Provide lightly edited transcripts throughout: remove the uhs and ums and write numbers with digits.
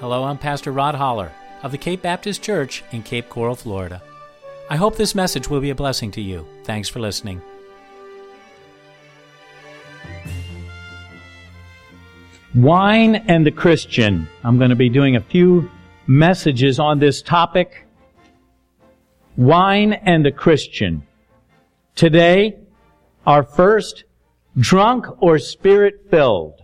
Hello, I'm Pastor Rod Holler of the Cape Baptist Church in Cape Coral, Florida. I hope this message will be a blessing to you. Thanks for listening. Wine and the Christian. I'm going to be doing a few messages on this topic. Wine and the Christian. Today, our first, drunk or spirit-filled.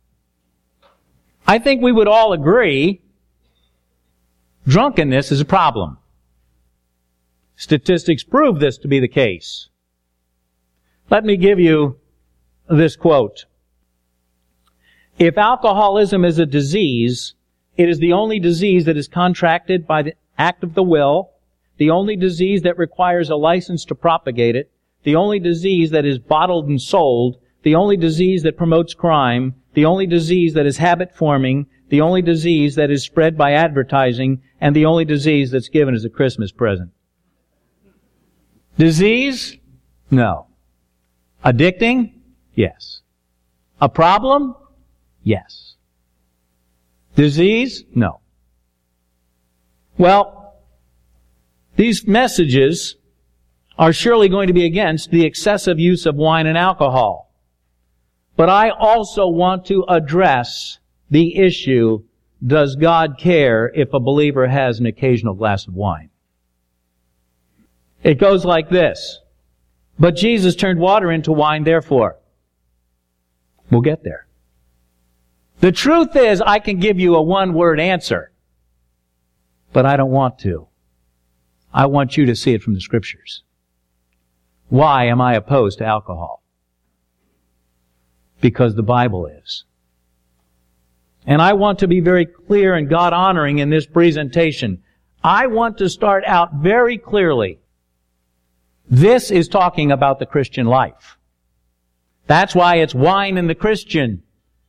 I think we would all agree drunkenness is a problem. Statistics prove this to be the case. Let me give you this quote. If alcoholism is a disease, it is the only disease that is contracted by the act of the will, the only disease that requires a license to propagate it, the only disease that is bottled and sold, the only disease that promotes crime, the only disease that is habit-forming, the only disease that is spread by advertising, and the only disease that's given as a Christmas present. Disease? No. Addicting? Yes. A problem? Yes. Disease? No. Well, these messages are surely going to be against the excessive use of wine and alcohol. But I also want to address the issue, does God care if a believer has an occasional glass of wine? It goes like this. But Jesus turned water into wine, therefore. We'll get there. The truth is, I can give you a one-word answer, but I don't want to. I want you to see it from the Scriptures. Why am I opposed to alcohol? Because the Bible is. And I want to be very clear and God-honoring in this presentation. I want to start out very clearly. This is talking about the Christian life. That's why it's wine and the Christian.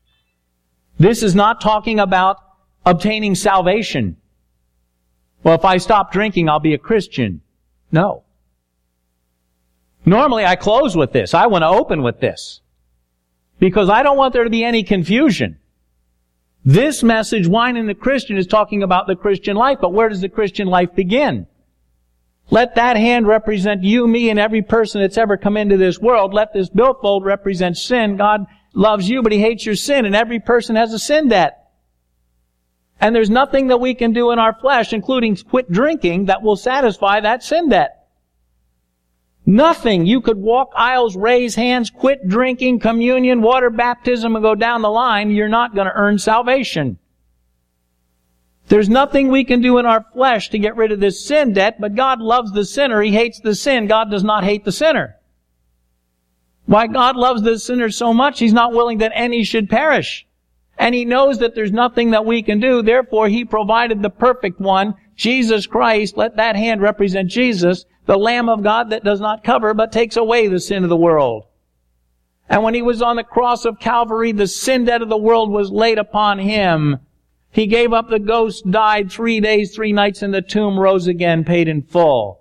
This is not talking about obtaining salvation. Well, if I stop drinking, I'll be a Christian. No. Normally I close with this. I want to open with this. Because I don't want there to be any confusion. This message, Wine and the Christian, is talking about the Christian life. But where does the Christian life begin? Let that hand represent you, me, and every person that's ever come into this world. Let this billfold represent sin. God loves you, but He hates your sin, and every person has a sin debt. And there's nothing that we can do in our flesh, including quit drinking, that will satisfy that sin debt. Nothing. You could walk aisles, raise hands, quit drinking, communion, water baptism, and go down the line. You're not going to earn salvation. There's nothing we can do in our flesh to get rid of this sin debt, but God loves the sinner. He hates the sin. God does not hate the sinner. Why God loves the sinner so much, He's not willing that any should perish. And He knows that there's nothing that we can do. Therefore, He provided the perfect one, Jesus Christ. Let that hand represent Jesus, the Lamb of God that does not cover but takes away the sin of the world. And when He was on the cross of Calvary, the sin debt of the world was laid upon Him. He gave up the ghost, died 3 days, 3 nights in the tomb, rose again, paid in full.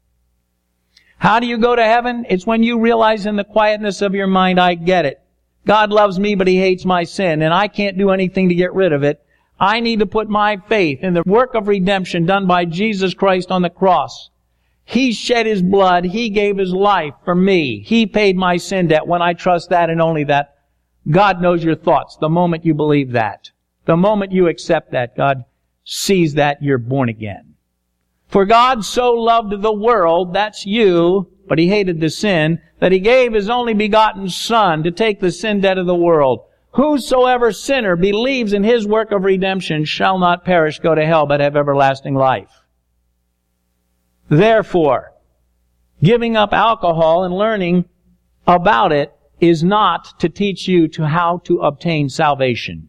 How do you go to heaven? It's when you realize in the quietness of your mind, I get it. God loves me, but He hates my sin, and I can't do anything to get rid of it. I need to put my faith in the work of redemption done by Jesus Christ on the cross. He shed His blood. He gave His life for me. He paid my sin debt. When I trust that and only that, God knows your thoughts. The moment you believe that, the moment you accept that, God sees that you're born again. For God so loved the world, that's you, but He hated the sin, that He gave His only begotten Son to take the sin debt of the world. Whosoever sinner believes in His work of redemption shall not perish, go to hell, but have everlasting life. Therefore, giving up alcohol and learning about it is not to teach you to how to obtain salvation.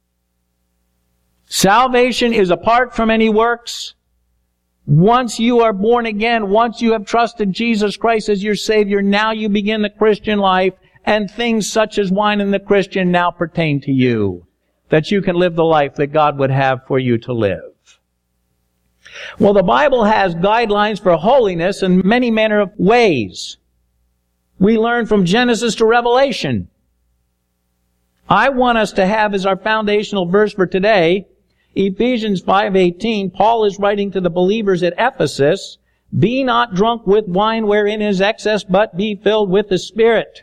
Salvation is apart from any works. Once you are born again, once you have trusted Jesus Christ as your Savior, now you begin the Christian life, and things such as wine and the Christian now pertain to you, that you can live the life that God would have for you to live. Well, the Bible has guidelines for holiness in many manner of ways. We learn from Genesis to Revelation. I want us to have as our foundational verse for today, Ephesians 5:18, Paul is writing to the believers at Ephesus, "Be not drunk with wine wherein is excess, but be filled with the Spirit."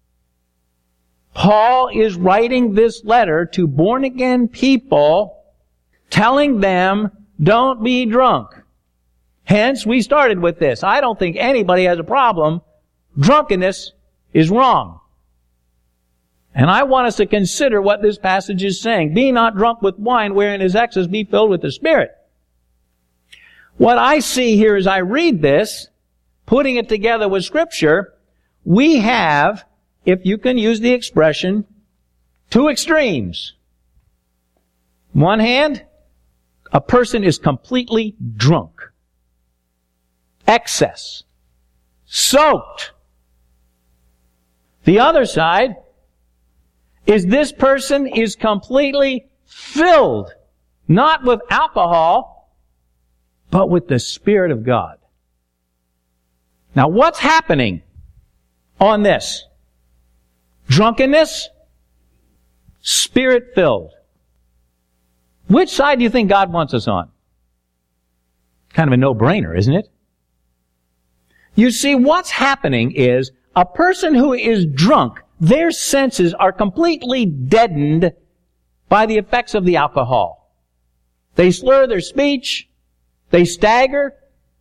Paul is writing this letter to born-again people, telling them, don't be drunk. Hence, we started with this. I don't think anybody has a problem. Drunkenness is wrong. And I want us to consider what this passage is saying. Be not drunk with wine wherein is excess, be filled with the Spirit. What I see here as I read this, putting it together with Scripture, we have, if you can use the expression, two extremes. One hand, a person is completely drunk. Excess. Soaked. The other side is this person is completely filled, not with alcohol, but with the Spirit of God. Now what's happening on this? Drunkenness, Spirit-filled. Which side do you think God wants us on? Kind of a no-brainer, isn't it? You see, what's happening is a person who is drunk, their senses are completely deadened by the effects of the alcohol. They slur their speech. They stagger.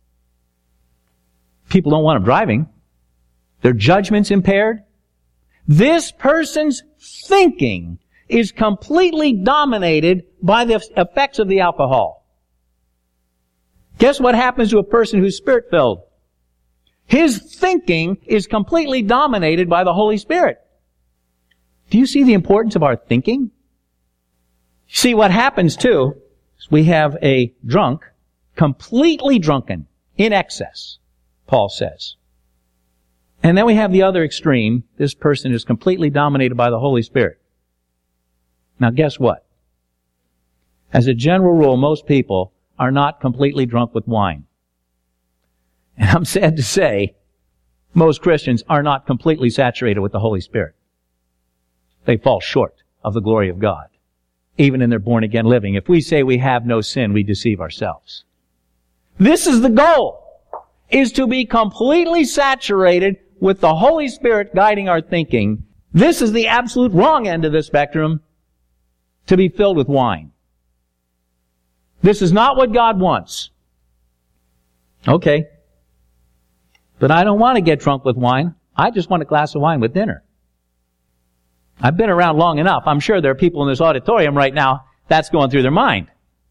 People don't want them driving. Their judgment's impaired. This person's thinking is completely dominated by the effects of the alcohol. Guess what happens to a person who's Spirit-filled? His thinking is completely dominated by the Holy Spirit. Do you see the importance of our thinking? See, what happens too is we have a drunk, completely drunken, in excess, Paul says. And then we have the other extreme. This person is completely dominated by the Holy Spirit. Now guess what? As a general rule, most people are not completely drunk with wine. And I'm sad to say, most Christians are not completely saturated with the Holy Spirit. They fall short of the glory of God, even in their born-again living. If we say we have no sin, we deceive ourselves. This is the goal, is to be completely saturated with the Holy Spirit guiding our thinking. This is the absolute wrong end of the spectrum, to be filled with wine. This is not what God wants. Okay. But I don't want to get drunk with wine. I just want a glass of wine with dinner. I've been around long enough. I'm sure there are people in this auditorium right now that's going through their mind.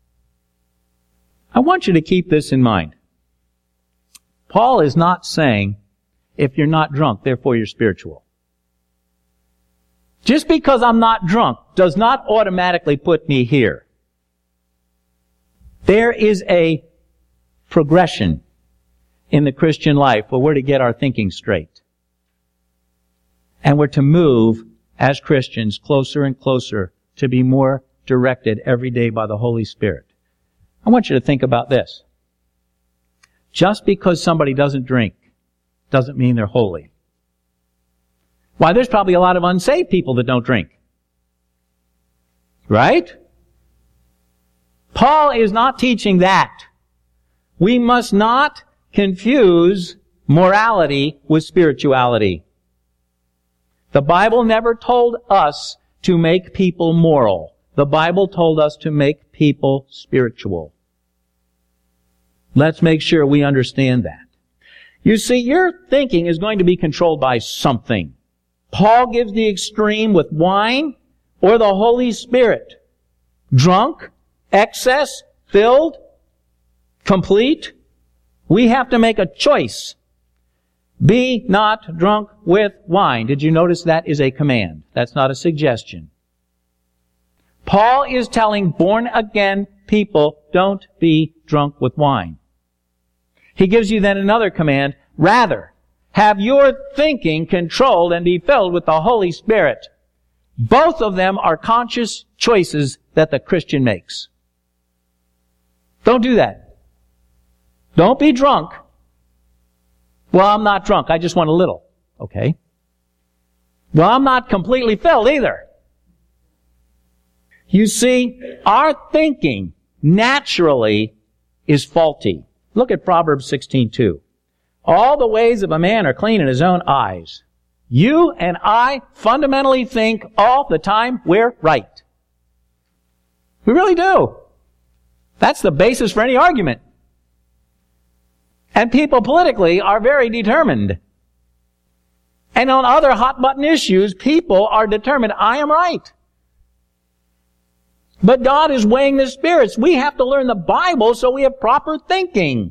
I want you to keep this in mind. Paul is not saying, if you're not drunk, therefore you're spiritual. Just because I'm not drunk does not automatically put me here. There is a progression in the Christian life where we're to get our thinking straight. And we're to move as Christians closer and closer to be more directed every day by the Holy Spirit. I want you to think about this. Just because somebody doesn't drink doesn't mean they're holy. Why, there's probably a lot of unsaved people that don't drink. Right? Paul is not teaching that. We must not confuse morality with spirituality. The Bible never told us to make people moral. The Bible told us to make people spiritual. Let's make sure we understand that. You see, your thinking is going to be controlled by something. Paul gives the extreme with wine or the Holy Spirit. Drunk, excess, filled, complete. We have to make a choice. Be not drunk with wine. Did you notice that is a command? That's not a suggestion. Paul is telling born-again people, don't be drunk with wine. He gives you then another command, rather, have your thinking controlled and be filled with the Holy Spirit. Both of them are conscious choices that the Christian makes. Don't do that. Don't be drunk. Well, I'm not drunk. I just want a little. Okay. Well, I'm not completely filled either. You see, our thinking naturally is faulty. Look at Proverbs 16:2. All the ways of a man are clean in his own eyes. You and I fundamentally think all the time we're right. We really do. That's the basis for any argument. And people politically are very determined. And on other hot-button issues, people are determined, I am right. But God is weighing the spirits. We have to learn the Bible so we have proper thinking.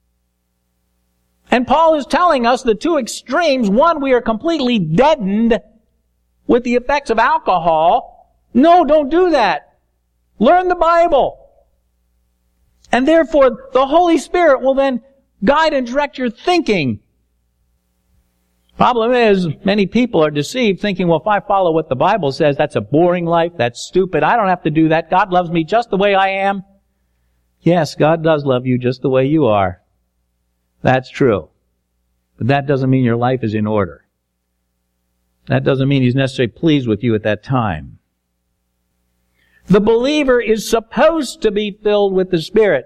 And Paul is telling us the two extremes. One, we are completely deadened with the effects of alcohol. No, don't do that. Learn the Bible. And therefore, the Holy Spirit will then guide and direct your thinking. Problem is, many people are deceived thinking, well, if I follow what the Bible says, that's a boring life, that's stupid, I don't have to do that, God loves me just the way I am. Yes, God does love you just the way you are. That's true. But that doesn't mean your life is in order. That doesn't mean He's necessarily pleased with you at that time. The believer is supposed to be filled with the Spirit.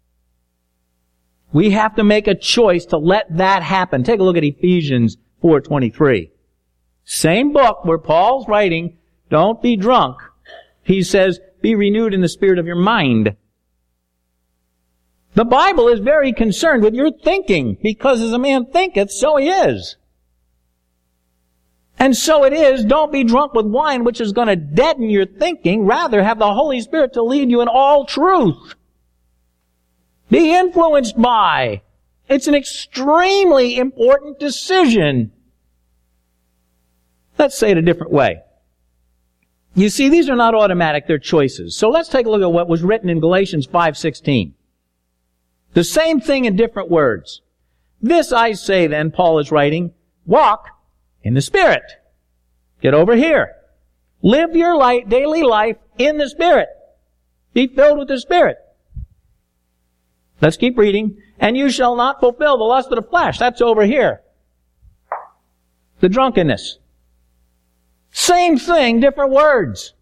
We have to make a choice to let that happen. Take a look at Ephesians 4:23. Same book where Paul's writing, don't be drunk. He says, be renewed in the spirit of your mind. The Bible is very concerned with your thinking, because as a man thinketh, so he is. And so it is, don't be drunk with wine, which is going to deaden your thinking. Rather, have the Holy Spirit to lead you in all truth. Be influenced by. It's an extremely important decision. Let's say it a different way. You see, these are not automatic, they're choices. So let's take a look at what was written in Galatians 5:16. The same thing in different words. This I say then, Paul is writing, walk in the Spirit. Get over here. Live your daily life in the Spirit. Be filled with the Spirit. Let's keep reading. And you shall not fulfill the lust of the flesh. That's over here. The drunkenness. Same thing, different words.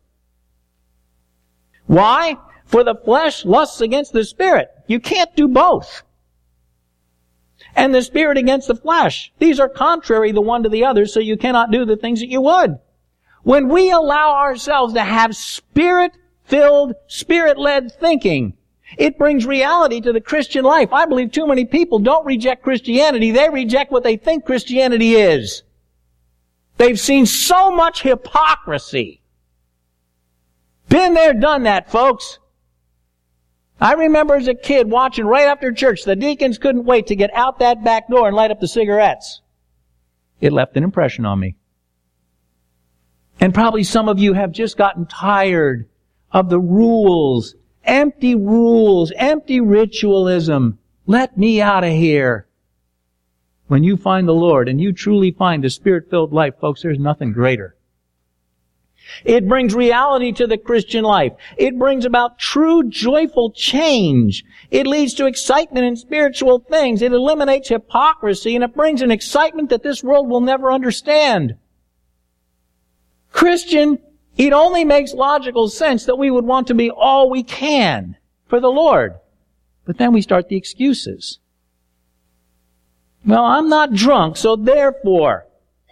Why? For the flesh lusts against the Spirit. You can't do both. And the Spirit against the flesh. These are contrary the one to the other, so you cannot do the things that you would. When we allow ourselves to have Spirit-filled, Spirit-led thinking, it brings reality to the Christian life. I believe too many people don't reject Christianity. They reject what they think Christianity is. They've seen so much hypocrisy. Been there, done that, folks. I remember as a kid watching right after church, the deacons couldn't wait to get out that back door and light up the cigarettes. It left an impression on me. And probably some of you have just gotten tired of the rules, empty ritualism. Let me out of here. When you find the Lord and you truly find the Spirit-filled life, folks, there's nothing greater. It brings reality to the Christian life. It brings about true, joyful change. It leads to excitement in spiritual things. It eliminates hypocrisy, and it brings an excitement that this world will never understand. Christian, it only makes logical sense that we would want to be all we can for the Lord. But then we start the excuses. Well, I'm not drunk, so therefore,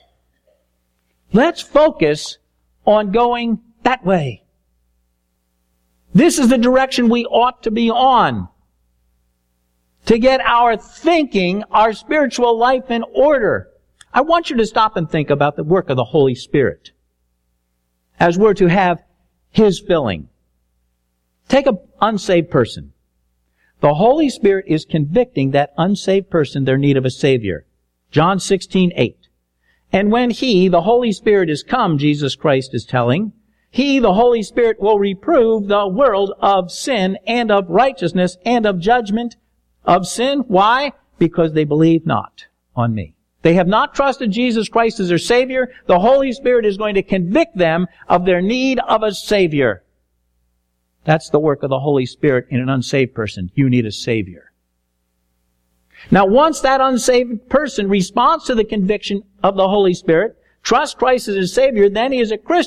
let's focus on going that way. This is the direction we ought to be on. To get our thinking, our spiritual life in order. I want you to stop and think about the work of the Holy Spirit as we're to have His filling. Take an unsaved person. The Holy Spirit is convicting that unsaved person their need of a Savior. John 16:8. And when He, the Holy Spirit, is come, Jesus Christ is telling, He, the Holy Spirit, will reprove the world of sin and of righteousness and of judgment of sin. Why? Because they believe not on me. They have not trusted Jesus Christ as their Savior. The Holy Spirit is going to convict them of their need of a Savior. That's the work of the Holy Spirit in an unsaved person. You need a Savior. Now, once that unsaved person responds to the conviction of the Holy Spirit, trusts Christ as his Savior, then he is a Christian,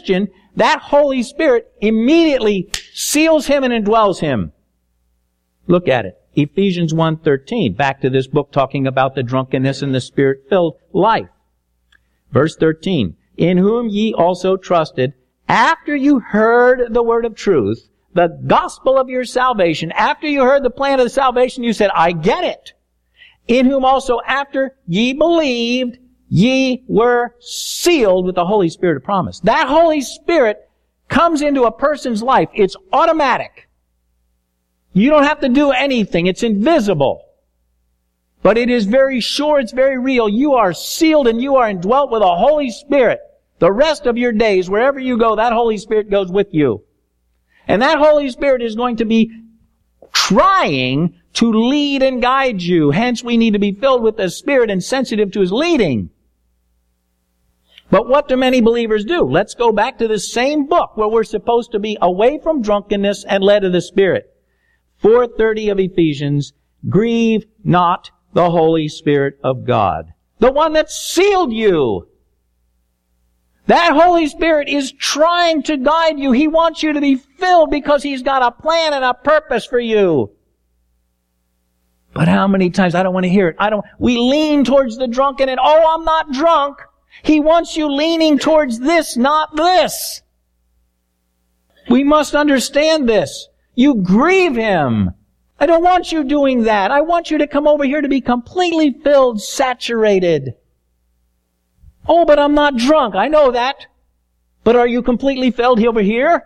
that Holy Spirit immediately seals him and indwells him. Look at it. Ephesians 1:13. Back to this book talking about the drunkenness and the Spirit-filled life. Verse 13. In whom ye also trusted, after you heard the word of truth, the gospel of your salvation. After you heard the plan of the salvation, you said, I get it. In whom also after ye believed, ye were sealed with the Holy Spirit of promise. That Holy Spirit comes into a person's life. It's automatic. You don't have to do anything. It's invisible. But it is very sure, it's very real. You are sealed and you are indwelt with a Holy Spirit. The rest of your days, wherever you go, that Holy Spirit goes with you. And that Holy Spirit is going to be trying to lead and guide you. Hence, we need to be filled with the Spirit and sensitive to His leading. But what do many believers do? Let's go back to the same book where we're supposed to be away from drunkenness and led of the Spirit. 4:30 of Ephesians, grieve not the Holy Spirit of God. The one that sealed you. That Holy Spirit is trying to guide you. He wants you to be filled because He's got a plan and a purpose for you. But how many times, I don't want to hear it. We lean towards the drunken and, oh, I'm not drunk. He wants you leaning towards this, not this. We must understand this. You grieve Him. I don't want you doing that. I want you to come over here to be completely filled, saturated. Oh, but I'm not drunk. I know that. But are you completely filled over here?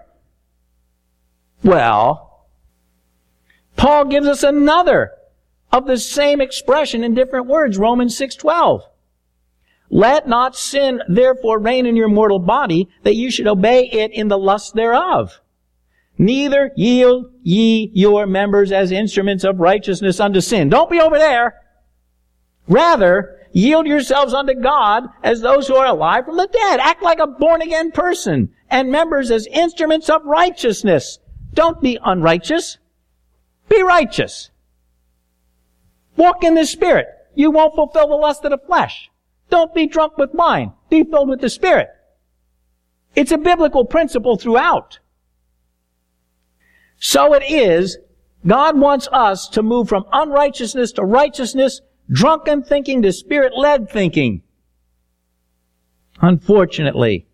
Well, Paul gives us another of the same expression in different words. Romans 6:12. Let not sin therefore reign in your mortal body, that you should obey it in the lust thereof. Neither yield ye your members as instruments of righteousness unto sin. Don't be over there. Rather, yield yourselves unto God as those who are alive from the dead. Act like a born-again person. And members as instruments of righteousness. Don't be unrighteous. Be righteous. Walk in the Spirit. You won't fulfill the lust of the flesh. Don't be drunk with wine. Be filled with the Spirit. It's a biblical principle throughout. So it is, God wants us to move from unrighteousness to righteousness, drunken thinking to Spirit-led thinking. Unfortunately,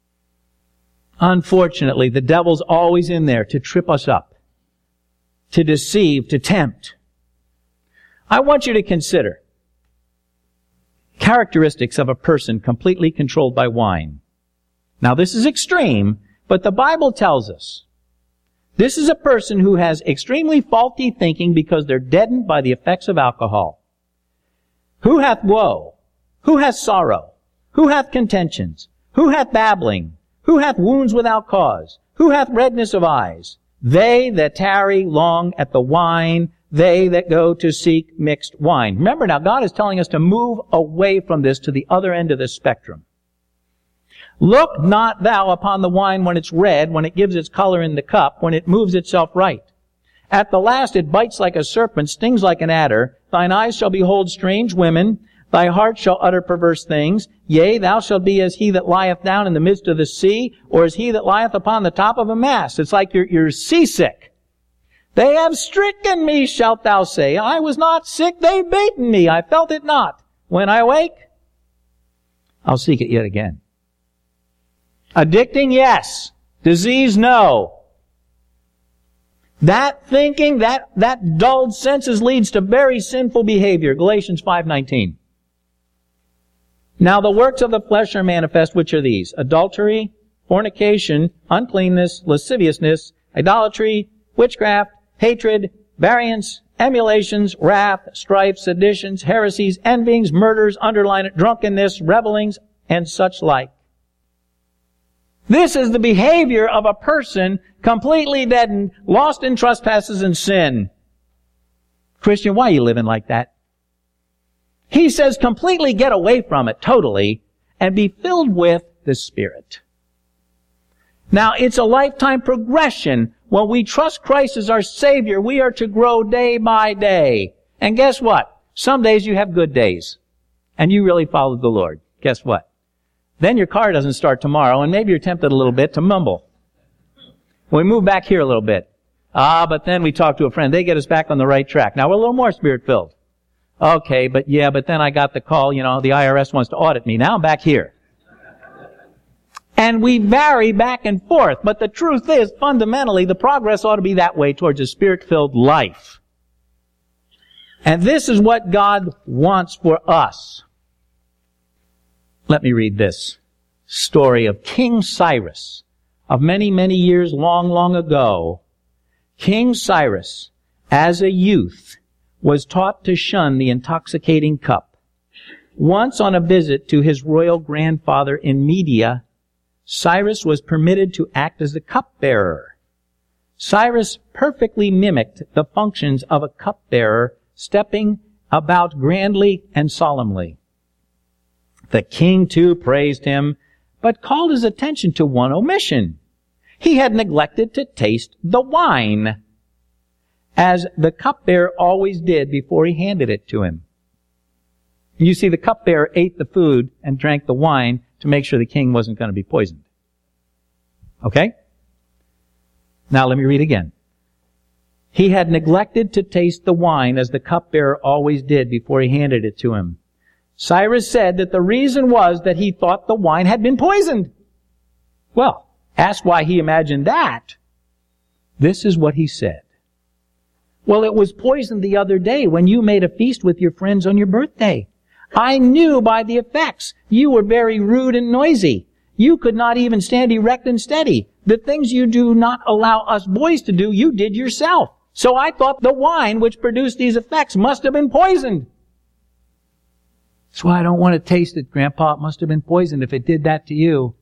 the devil's always in there to trip us up, to deceive, to tempt. I want you to consider characteristics of a person completely controlled by wine. Now, this is extreme, but the Bible tells us this is a person who has extremely faulty thinking because they're deadened by the effects of alcohol. Who hath woe? Who hath sorrow? Who hath contentions? Who hath babbling? Who hath wounds without cause? Who hath redness of eyes? They that tarry long at the wine, they that go to seek mixed wine. Remember now, God is telling us to move away from this to the other end of the spectrum. Look not thou upon the wine when it's red, when it gives its color in the cup, when it moves itself right. At the last it bites like a serpent, stings like an adder. Thine eyes shall behold strange women. Thy heart shall utter perverse things. Yea, thou shalt be as he that lieth down in the midst of the sea, or as he that lieth upon the top of a mast. It's like you're seasick. They have stricken me, shalt thou say. I was not sick, they baten me. I felt it not. When I awake, I'll seek it yet again. Addicting, yes. Disease, no. That thinking, that dulled senses leads to very sinful behavior. Galatians 5:19. Now the works of the flesh are manifest, which are these: adultery, fornication, uncleanness, lasciviousness, idolatry, witchcraft, hatred, variance, emulations, wrath, strife, seditions, heresies, envyings, murders, underline it, drunkenness, revelings, and such like. This is the behavior of a person completely deadened, lost in trespasses and sin. Christian, why are you living like that? He says completely get away from it totally and be filled with the Spirit. Now, it's a lifetime progression. When we trust Christ as our Savior, we are to grow day by day. And guess what? Some days you have good days and you really follow the Lord. Guess what? Then your car doesn't start tomorrow, and maybe you're tempted a little bit to mumble. We move back here a little bit. But then we talk to a friend. They get us back on the right track. Now we're a little more Spirit-filled. Okay, but then I got the call, the IRS wants to audit me. Now I'm back here. And we vary back and forth. But the truth is, fundamentally, the progress ought to be that way towards a Spirit-filled life. And this is what God wants for us. Let me read this story of King Cyrus. Of many, many years long ago, King Cyrus, as a youth, was taught to shun the intoxicating cup. Once on a visit to his royal grandfather in Media, Cyrus was permitted to act as the cupbearer. Cyrus perfectly mimicked the functions of a cupbearer, stepping about grandly and solemnly. The king, too, praised him, but called his attention to one omission. He had neglected to taste the wine, as the cupbearer always did before he handed it to him. You see, the cupbearer ate the food and drank the wine to make sure the king wasn't going to be poisoned. Okay? Now let me read again. He had neglected to taste the wine, as the cupbearer always did before he handed it to him. Cyrus said that the reason was that he thought the wine had been poisoned. Well, ask why he imagined that. This is what he said. Well, it was poisoned the other day when you made a feast with your friends on your birthday. I knew by the effects. You were very rude and noisy. You could not even stand erect and steady. The things you do not allow us boys to do, you did yourself. So I thought the wine which produced these effects must have been poisoned. That's why I don't want to taste it, Grandpa. It must have been poisoned if it did that to you.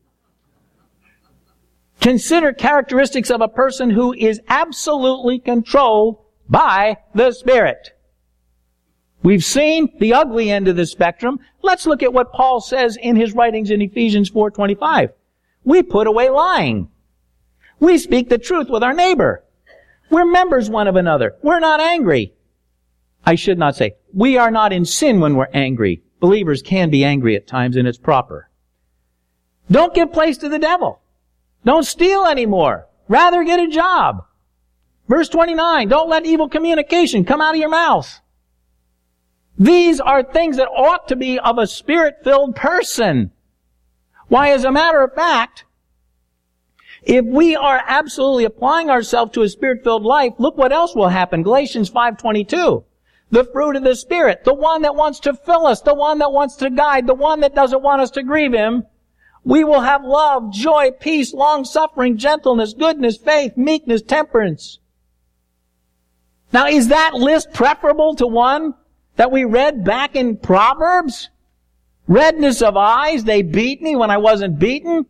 Consider characteristics of a person who is absolutely controlled by the Spirit. We've seen the ugly end of the spectrum. Let's look at what Paul says in his writings in Ephesians 4:25. We put away lying. We speak the truth with our neighbor. We're members one of another. We're not angry. I should not say, we are not in sin when we're angry. Believers can be angry at times, and it's proper. Don't give place to the devil. Don't steal anymore. Rather get a job. Verse 29, don't let evil communication come out of your mouth. These are things that ought to be of a Spirit-filled person. Why, as a matter of fact, if we are absolutely applying ourselves to a Spirit-filled life, look what else will happen. Galatians 5:22. The fruit of the Spirit, the one that wants to fill us, the one that wants to guide, the one that doesn't want us to grieve Him. We will have love, joy, peace, long-suffering, gentleness, goodness, faith, meekness, temperance. Now, is that list preferable to one that we read back in Proverbs? Redness of eyes, they beat me when I wasn't beaten.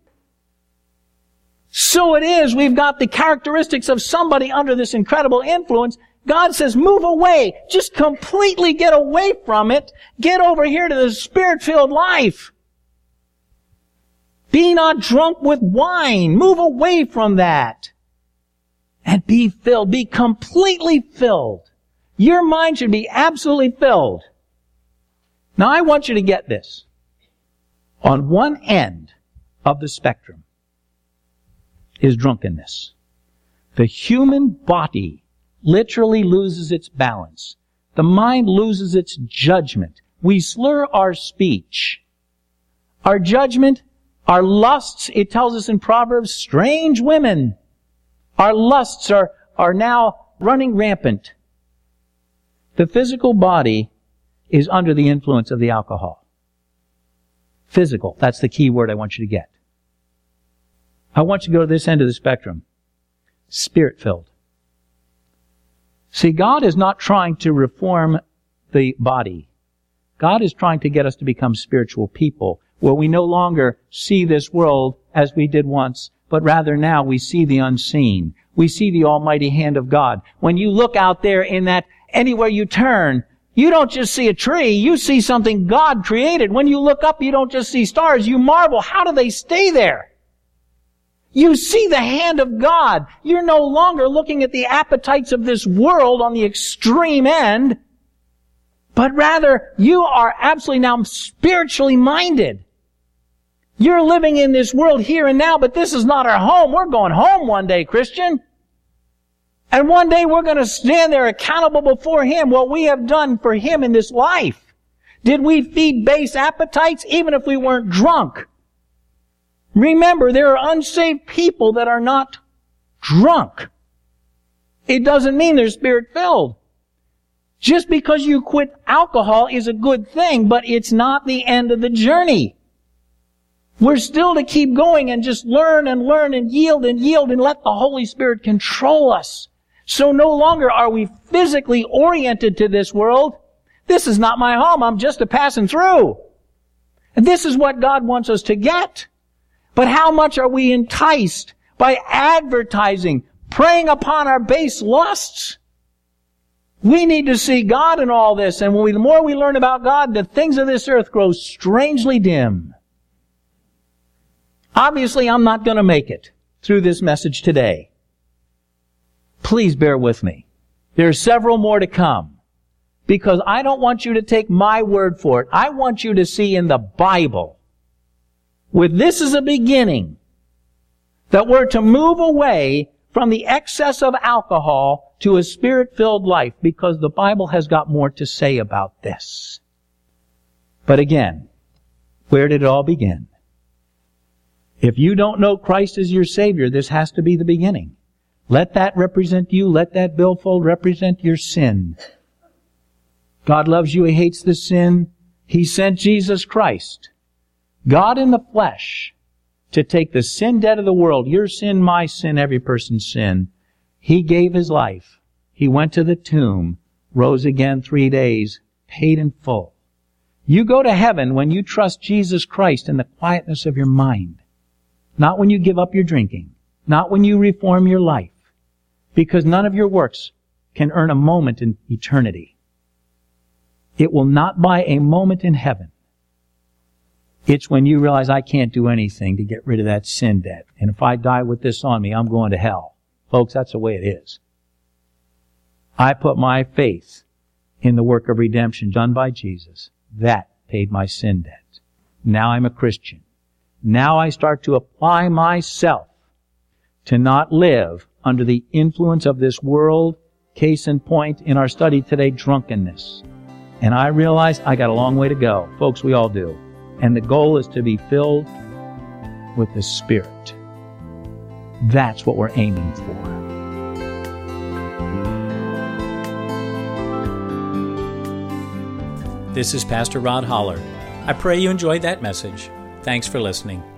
So it is, we've got the characteristics of somebody under this incredible influence. God says, move away. Just completely get away from it. Get over here to the Spirit-filled life. Be not drunk with wine. Move away from that. And be filled. Be completely filled. Your mind should be absolutely filled. Now I want you to get this. On one end of the spectrum is drunkenness. The human body literally loses its balance. The mind loses its judgment. We slur our speech. Our judgment, our lusts, it tells us in Proverbs, strange women. Our lusts are now running rampant. The physical body is under the influence of the alcohol. Physical, that's the key word I want you to get. I want you to go to this end of the spectrum. Spirit-filled. See, God is not trying to reform the body. God is trying to get us to become spiritual people, where we no longer see this world as we did once, but rather now we see the unseen. We see the almighty hand of God. When you look out there in that, anywhere you turn, you don't just see a tree, you see something God created. When you look up, you don't just see stars, you marvel, how do they stay there? You see the hand of God. You're no longer looking at the appetites of this world on the extreme end, but rather you are absolutely now spiritually minded. You're living in this world here and now, but this is not our home. We're going home one day, Christian. And one day we're going to stand there accountable before Him, what we have done for Him in this life. Did we feed base appetites even if we weren't drunk? Remember, there are unsaved people that are not drunk. It doesn't mean they're Spirit-filled. Just because you quit alcohol is a good thing, but it's not the end of the journey. We're still to keep going and just learn and yield and let the Holy Spirit control us. So no longer are we physically oriented to this world. This is not my home. I'm just a passing through. And this is what God wants us to get. But how much are we enticed by advertising, preying upon our base lusts? We need to see God in all this. And the more we learn about God, the things of this earth grow strangely dim. Obviously, I'm not going to make it through this message today. Please bear with me. There are several more to come, because I don't want you to take my word for it. I want you to see in the Bible, with this as a beginning, that we're to move away from the excess of alcohol to a Spirit-filled life, because the Bible has got more to say about this. But again, where did it all begin? If you don't know Christ as your Savior, this has to be the beginning. Let that represent you. Let that billfold represent your sin. God loves you. He hates the sin. He sent Jesus Christ, God in the flesh, to take the sin debt of the world, your sin, my sin, every person's sin. He gave His life. He went to the tomb, rose again 3 days, paid in full. You go to heaven when you trust Jesus Christ in the quietness of your mind. Not when you give up your drinking. Not when you reform your life. Because none of your works can earn a moment in eternity. It will not buy a moment in heaven. It's when you realize I can't do anything to get rid of that sin debt. And if I die with this on me, I'm going to hell. Folks, that's the way it is. I put my faith in the work of redemption done by Jesus. That paid my sin debt. Now I'm a Christian. Now I start to apply myself to not live under the influence of this world. Case in point, in our study today, drunkenness. And I realize I got a long way to go. Folks, we all do. And the goal is to be filled with the Spirit. That's what we're aiming for. This is Pastor Rod Holler. I pray you enjoyed that message. Thanks for listening.